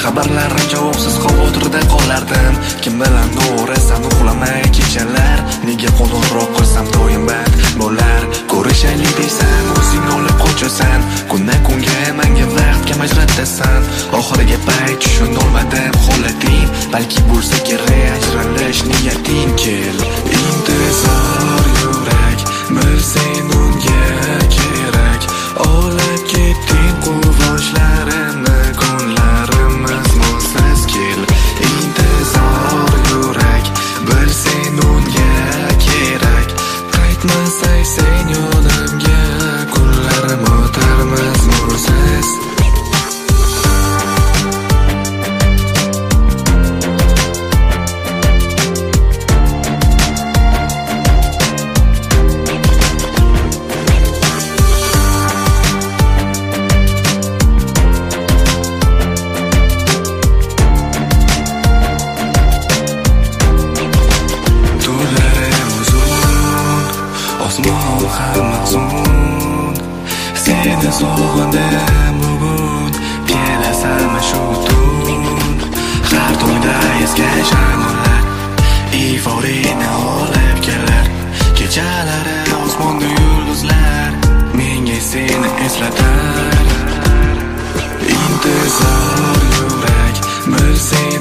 Xabarlarim javobsiz xavotirda qolardim. Kim bilan to'g'risan uxlamay kechalar. Nega qo'ng'iroq qilsam doim band bo'lar. Ko'rishaylik deysan, o'zing olib qochasan. Kundan kunga menga vaqtga majratdasan. Oxiriga payt tushunolmadim holating. Balki bo'lsa kerak ajralish niyating. Kel, intizor yurak, bir sen unga kerak. Olib ketding quvonchlarimni, kunlarimiz nursiz. Kel, intizor yurak, bir sen unga kerak. Qaytmasay sen yonimga, kunlarim o'tarmiz nursiz. Osmon ham mahzun, seni sog'indim bugun. Kelasanmi shu tun, har to'yda esgan shamollar iforini olib kelar. Kechalari osmonda yulduzlar menga seni eslatar. Intizor yurak, bir sen